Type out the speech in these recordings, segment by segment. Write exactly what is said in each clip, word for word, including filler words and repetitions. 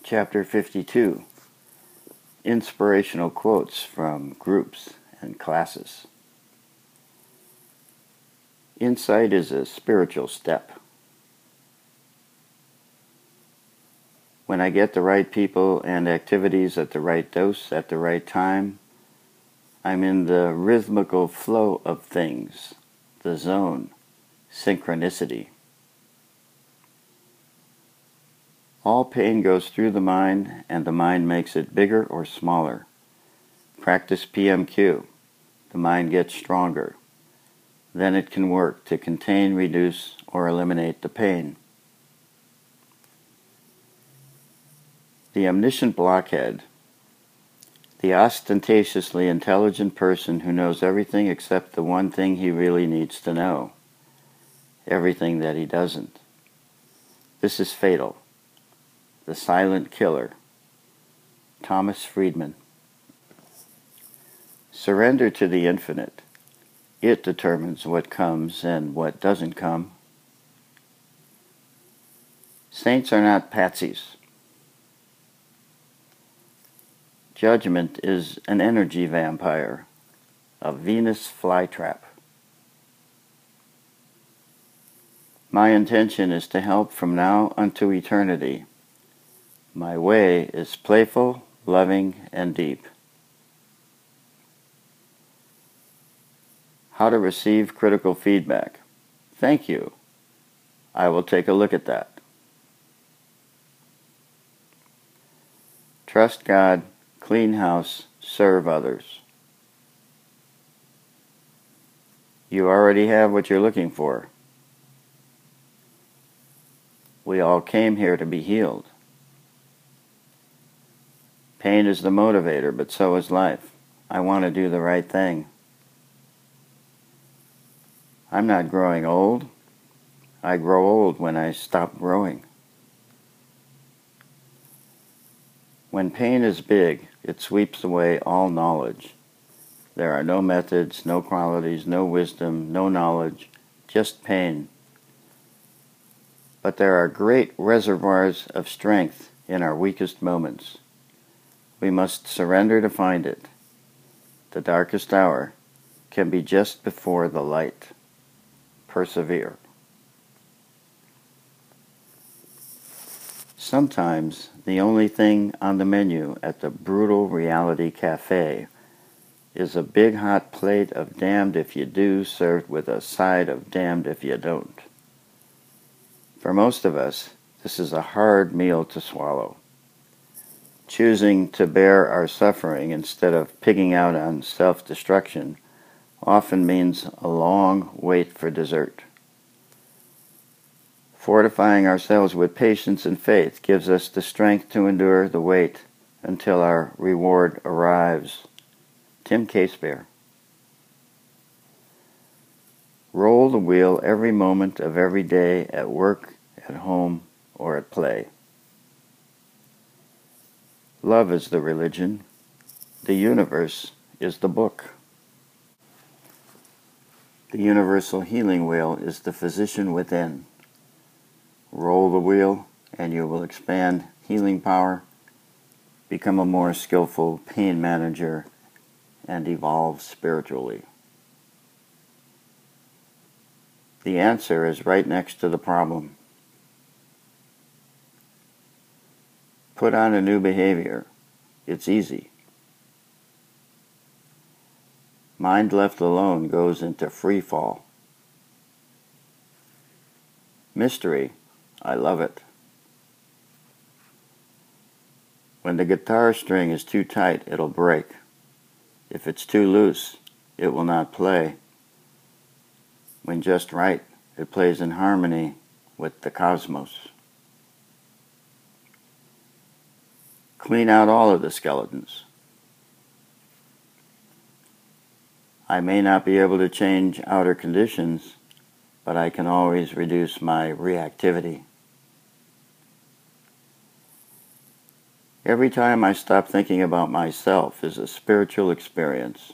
Chapter fifty-two. Inspirational quotes from groups and classes. Insight is a spiritual step. When I get the right people and activities at the right dose at the right time, I'm in the rhythmical flow of things, the zone, synchronicity. All pain goes through the mind, and the mind makes it bigger or smaller. Practice P M Q. The mind gets stronger. Then it can work to contain, reduce, or eliminate the pain. The omniscient blockhead, the ostentatiously intelligent person who knows everything except the one thing he really needs to know, everything that he doesn't. This is fatal. The Silent Killer, Thomas Friedman. Surrender to the infinite. It determines what comes and what doesn't come. Saints are not patsies. Judgment is an energy vampire, a Venus flytrap. My intention is to help from now unto eternity. My way is playful, loving, and deep. How to receive critical feedback. Thank you. I will take a look at that. Trust God, clean house, serve others. You already have what you're looking for. We all came here to be healed. Pain is the motivator, but so is life. I want to do the right thing. I'm not growing old. I grow old when I stop growing. When pain is big, it sweeps away all knowledge. There are no methods, no qualities, no wisdom, no knowledge, just pain. But there are great reservoirs of strength in our weakest moments. We must surrender to find it. The darkest hour can be just before the light. Persevere. Sometimes the only thing on the menu at the Brutal Reality Cafe is a big hot plate of damned if you do served with a side of damned if you don't. For most of us, this is a hard meal to swallow. Choosing to bear our suffering instead of pigging out on self-destruction often means a long wait for dessert. Fortifying ourselves with patience and faith gives us the strength to endure the wait until our reward arrives. Tim Casebear. Roll the wheel every moment of every day at work, at home, or at play. Love is the religion. The universe is the book. The universal healing wheel is the physician within. Roll the wheel and you will expand healing power, become a more skillful pain manager, and evolve spiritually. The answer is right next to the problem. Put on a new behavior. It's easy. Mind left alone goes into free fall. Mystery. I love it. When the guitar string is too tight, it'll break. If it's too loose, it will not play. When just right, it plays in harmony with the cosmos. Clean out all of the skeletons. I may not be able to change outer conditions, but I can always reduce my reactivity. Every time I stop thinking about myself is a spiritual experience.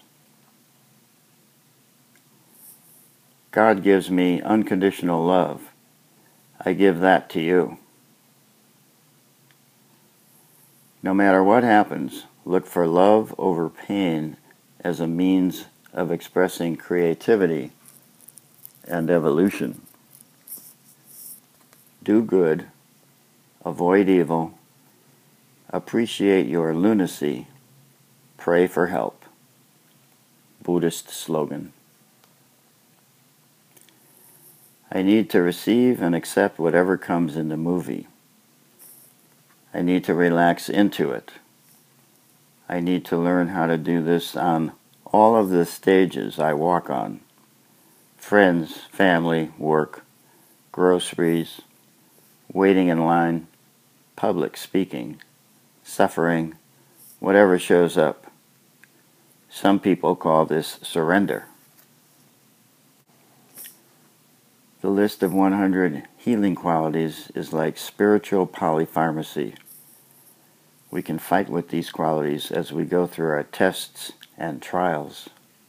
God gives me unconditional love. I give that to you. No matter what happens, look for love over pain as a means of expressing creativity and evolution. Do good, avoid evil, appreciate your lunacy, pray for help. Buddhist slogan. I need to receive and accept whatever comes in the movie. I need to relax into it. I need to learn how to do this on all of the stages I walk on. Friends, family, work, groceries, waiting in line, public speaking, suffering, whatever shows up. Some people call this surrender. The list of one hundred healing qualities is like spiritual polypharmacy. We can fight with these qualities as we go through our tests and trials.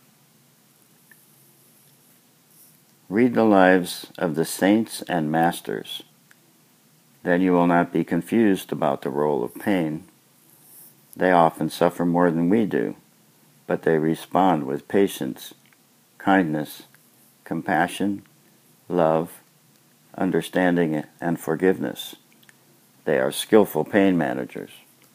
Read the lives of the saints and masters. Then you will not be confused about the role of pain. They often suffer more than we do, but they respond with patience, kindness, compassion, love, understanding, and forgiveness. They are skillful pain managers.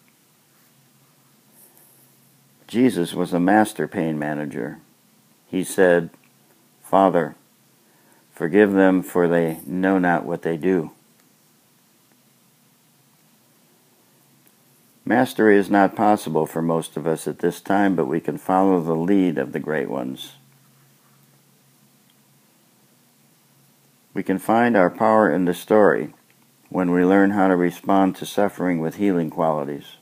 Jesus was a master pain manager. He said, "Father, forgive them, for they know not what they do." Mastery is not possible for most of us at this time, but we can follow the lead of the great ones. We can find our power in the story when we learn how to respond to suffering with healing qualities.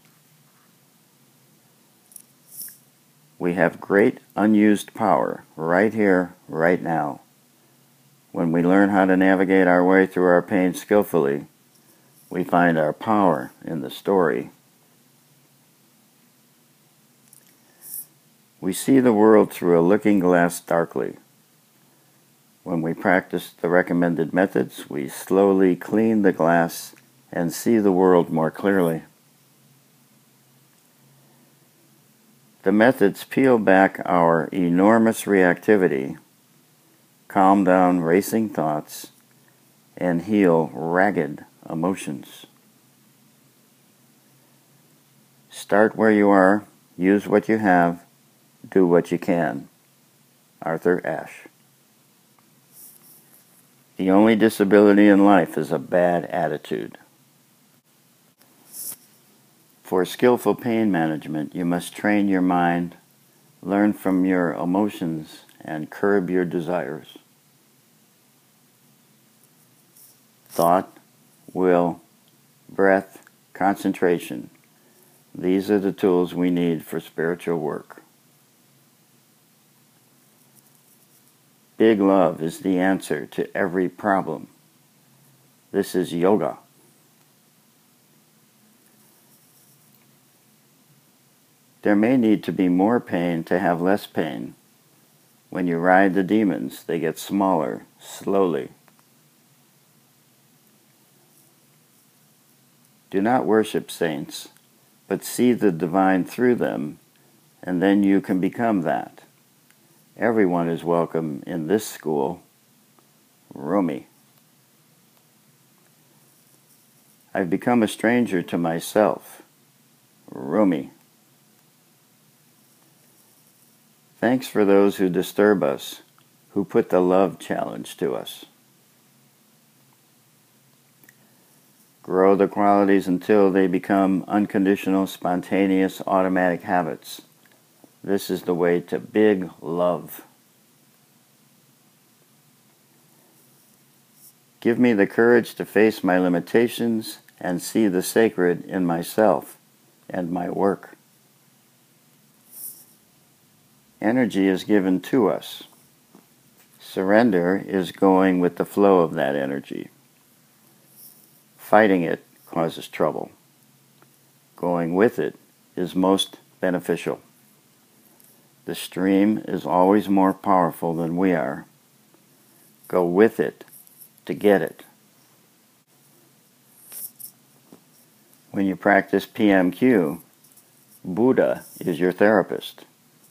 We have great unused power right here, right now. When we learn how to navigate our way through our pain skillfully, we find our power in the story. We see the world through a looking glass darkly. When we practice the recommended methods, we slowly clean the glass and see the world more clearly. The methods peel back our enormous reactivity, calm down racing thoughts, and heal ragged emotions. Start where you are, use what you have, do what you can. Arthur Ashe. The only disability in life is a bad attitude. For skillful pain management, you must train your mind, learn from your emotions, and curb your desires. Thought, will, breath, concentration. These are the tools we need for spiritual work. Big love is the answer to every problem. This is yoga. There may need to be more pain to have less pain. When you ride the demons, they get smaller, slowly. Do not worship saints, but see the divine through them, and then you can become that. Everyone is welcome in this school. Rumi. I've become a stranger to myself. Rumi. Thanks for those who disturb us, who put the love challenge to us. Grow the qualities until they become unconditional, spontaneous, automatic habits. This is the way to big love. Give me the courage to face my limitations and see the sacred in myself and my work. Energy is given to us. Surrender is going with the flow of that energy. Fighting it causes trouble. Going with it is most beneficial. The stream is always more powerful than we are. Go with it to get it. When you practice P M Q, Buddha is your therapist.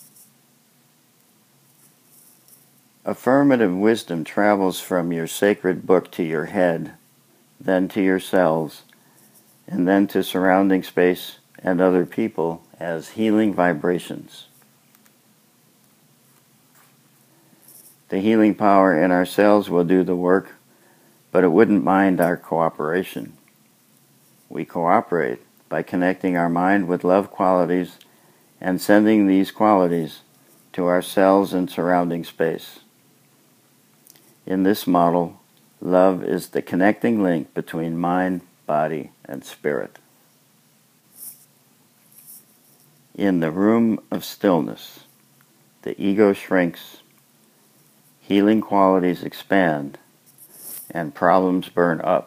Affirmative wisdom travels from your sacred book to your head, then to your cells, and then to surrounding space and other people as healing vibrations. The healing power in our cells will do the work, but it wouldn't mind our cooperation. We cooperate by connecting our mind with love qualities and sending these qualities to our cells and surrounding space. In this model, love is the connecting link between mind, body, and spirit. In the room of stillness, the ego shrinks, healing qualities expand, and problems burn up.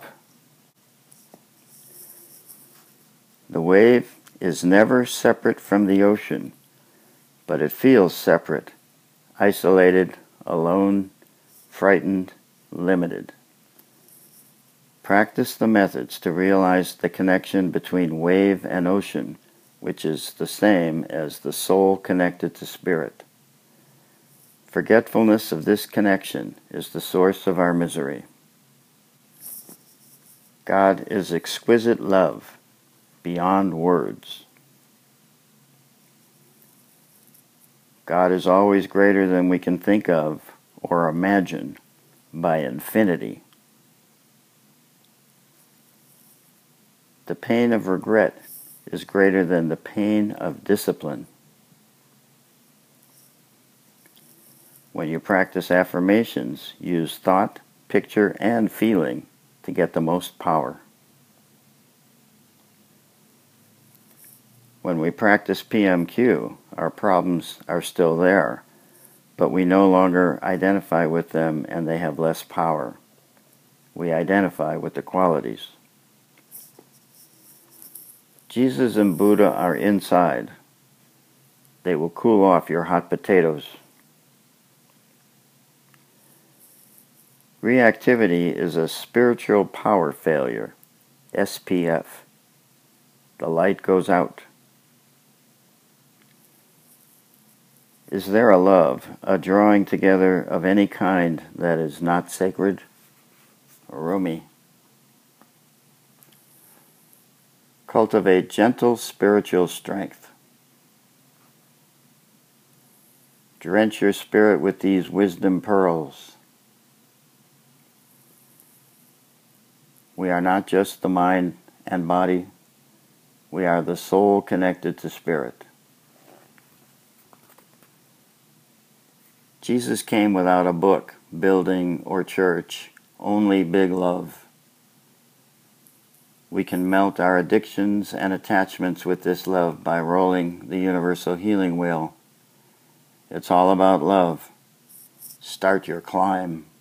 The wave is never separate from the ocean, but it feels separate, isolated, alone, frightened, limited. Practice the methods to realize the connection between wave and ocean, which is the same as the soul connected to spirit. Forgetfulness of this connection is the source of our misery. God is exquisite love, beyond words. God is always greater than we can think of or imagine by infinity. The pain of regret is greater than the pain of discipline. When you practice affirmations, use thought, picture, and feeling to get the most power. When we practice P M Q, our problems are still there, but we no longer identify with them and they have less power. We identify with the qualities. Jesus and Buddha are inside. They will cool off your hot potatoes. Reactivity is a spiritual power failure, S P F. The light goes out. Is there a love, a drawing together of any kind that is not sacred? Rumi. Cultivate gentle spiritual strength. Drench your spirit with these wisdom pearls. We are not just the mind and body. We are the soul connected to spirit. Jesus came without a book, building, or church, only big love. We can melt our addictions and attachments with this love by rolling the universal healing wheel. It's all about love. Start your climb.